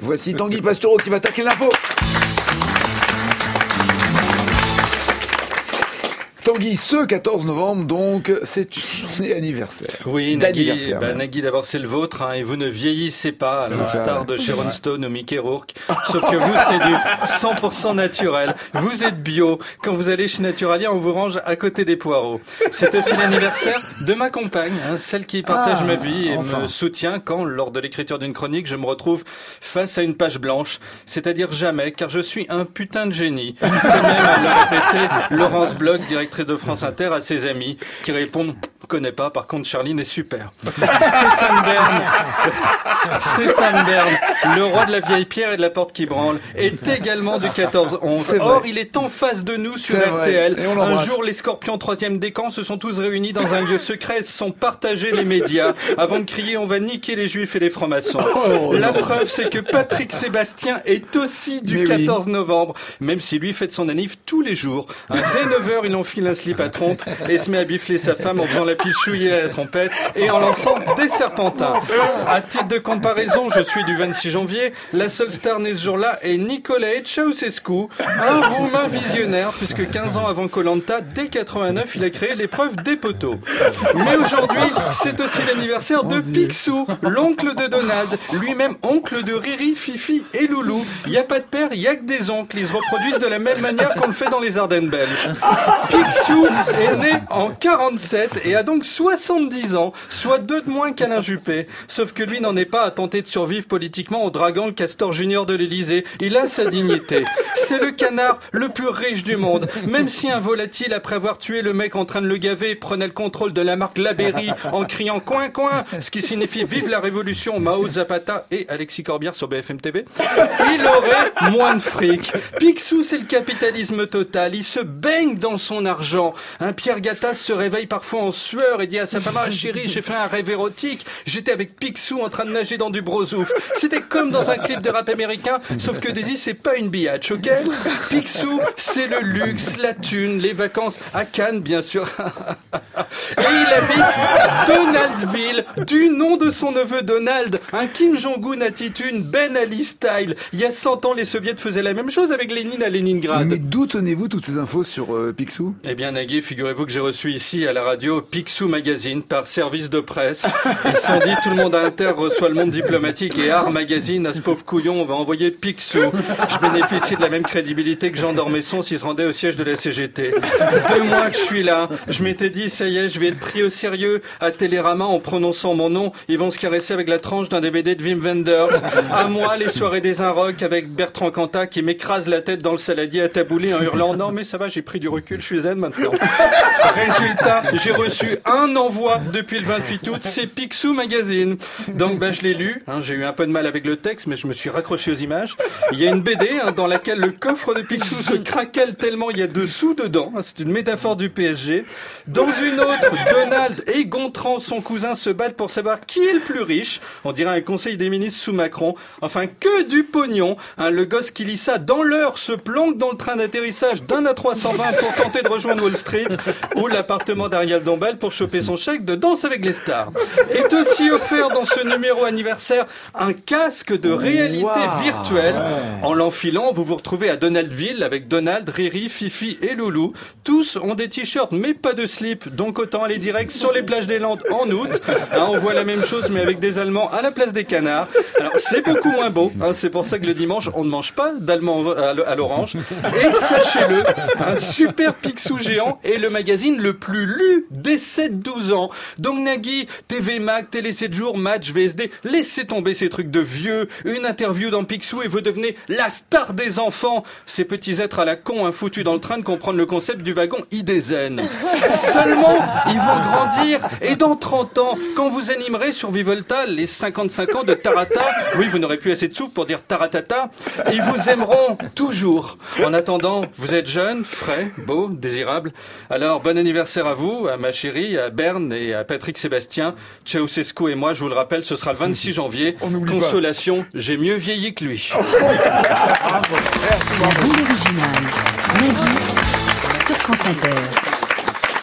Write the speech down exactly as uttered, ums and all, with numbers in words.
Voici Tanguy Pastureau qui va tacler l'info. Tanguy, ce quatorze novembre, donc, c'est une journée anniversaire. Oui, Nagui, bah, Nagui d'abord, c'est le vôtre, hein, et vous ne vieillissez pas, à l'instar de Sharon Stone ou Mickey Rourke. Sauf que vous, c'est du cent pour cent naturel. Vous êtes bio. Quand vous allez chez Naturalia, on vous range à côté des poireaux. C'est aussi l'anniversaire de ma compagne, hein, celle qui partage ah, ma vie et enfin. me soutient quand, lors de l'écriture d'une chronique, je me retrouve face à une page blanche. C'est-à-dire jamais, car je suis un putain de génie. Quand même, l'a répété Laurence Bloch, directrice de France Inter, à ses amis qui répondent « connais pas, par contre Charline est super ». Stéphane Bern, Stéphane Bern, le roi de la vieille pierre et de la porte qui branle, est également du quatorze onze. Or, il est en face de nous sur R T L. Un jour, les Scorpions troisième décan se sont tous réunis dans un lieu secret et se sont partagés les médias avant de crier « on va niquer les juifs et les francs-maçons oh, ». La non. preuve, c'est que Patrick Sébastien est aussi du Mais quatorze novembre, même si lui fête son anniv tous les jours. Hein, dès neuf heures, il enfile un slip à trompe et se met à bifler sa femme en faisant la pichouille à la trompette et en lançant des serpentins. À titre de comparaison, je suis du vingt-six janvier. La seule star née ce jour-là est Nicolae Ceausescu, un roumain visionnaire, puisque quinze ans avant Koh-Lanta, dès quatre-vingt-neuf, il a créé l'épreuve des poteaux. Mais aujourd'hui, c'est aussi l'anniversaire de Picsou, l'oncle de Donald, lui-même oncle de Riri, Fifi et Loulou. Il n'y a pas de père, il n'y a que des oncles. Ils se reproduisent de la même manière qu'on le fait dans les Ardennes belges. Picsou est né en quarante-sept et a donc soixante-dix ans, soit deux de moins qu'Alain Juppé. Sauf que lui n'en est pas à tenter de survivre politiquement en draguant le Castor Junior de l'Élysée. Il a sa dignité. C'est le canard le plus riche du monde. Même si un volatile, après avoir tué le mec en train de le gaver, prenait le contrôle de la marque Labéry en criant coin coin, ce qui signifie vive la révolution, Mao Zapata et Alexis Corbière sur B F M T V, il aurait moins de fric. Picsou, c'est le capitalisme total. Il se baigne dans son argent. Un Pierre Gattaz se réveille parfois en sueur et dit à sa femme « Ah chérie, j'ai fait un rêve érotique. J'étais avec Picsou en train de nager dans du brosouf. » C'était comme dans un clip de rap américain, sauf que Daisy, c'est pas une biatch, ok? Picsou, c'est le luxe, la thune, les vacances à Cannes, bien sûr. Et il habite Donaldville, du nom de son neveu Donald, un Kim Jong-un attitude, Ben Ali style. Il y a cent ans, les soviets faisaient la même chose avec Lénine à Leningrad. Mais d'où tenez-vous toutes ces infos sur euh, Picsou? Eh bien, Nagui, figurez-vous que j'ai reçu ici à la radio Picsou Magazine par service de presse. Ils se sont dit, tout le monde à Inter reçoit le Monde diplomatique et Art Magazine. À ce pauvre couillon, on va envoyer Picsou. Je bénéficie de la même crédibilité que Jean d'Ormesson s'il se rendait au siège de la C G T. Deux mois que je suis là. Je m'étais dit, ça y est, je vais être pris au sérieux à Télérama en prononçant mon nom. Ils vont se caresser avec la tranche d'un D V D de Wim Wenders. À moi, les soirées des Inrocks avec Bertrand Cantat qui m'écrase la tête dans le saladier à tabouler en hurlant, non mais ça va, j'ai pris du recul, je suis zen maintenant. Résultat, j'ai reçu un envoi depuis le vingt-huit août, c'est Picsou Magazine. Donc bah, je l'ai lu, hein, j'ai eu un peu de mal avec le texte, mais je me suis raccroché aux images. Il y a une B D hein, dans laquelle le coffre de Picsou se craquelle tellement il y a deux sous dedans. C'est une métaphore du P S G. Dans une autre, Donald et Gontran, son cousin, se battent pour savoir qui est le plus riche. On dirait un conseil des ministres sous Macron. Enfin, que du pognon. Hein, le gosse qui lit ça dans l'heure se planque dans le train d'atterrissage d'un A trois cent vingt pour tenter de rejoindre Wall Street ou l'appartement d'Ariel Dombal pour choper son chèque de Danse avec les stars. Est aussi offert dans ce numéro anniversaire un casque de réalité wow. virtuelle. En l'enfilant, vous vous retrouvez à Donaldville avec Donald, Riri, Fifi et Loulou. Tous ont des t-shirts mais pas de slip, donc autant aller direct sur les plages des Landes en août. Hein, on voit la même chose mais avec des Allemands à la place des canards. Alors c'est beaucoup moins beau, hein, c'est pour ça que le dimanche on ne mange pas d'Allemands à l'orange. Et sachez-le, un super Picsou géant est le magazine le plus lu des sept douze ans. Donc Nagui, T V Mag, Télé sept jours, Match, V S D, laissez tomber ces trucs de vieux. Une interview dans Picsou et vous devenez la star des enfants. Ces petits êtres à la con, hein, foutus dans le train de comprendre le concept du wagon idée zen. Seulement, ils vont grandir et dans trente ans, quand vous animerez sur Vivolta les cinquante-cinq ans de Tarata, oui, vous n'aurez plus assez de souffle pour dire Taratata, ils vous aimeront toujours. En attendant, vous êtes jeune, frais, beau, désirable. Alors, bon anniversaire à vous, à ma chérie, à Berne et à Patrick Sébastien. Ceausescu et moi, je vous le rappelle, ce sera le vingt-six janvier. Consolation, j'ai mieux vieilli que lui. La bande originale, Nagui, sur France Inter.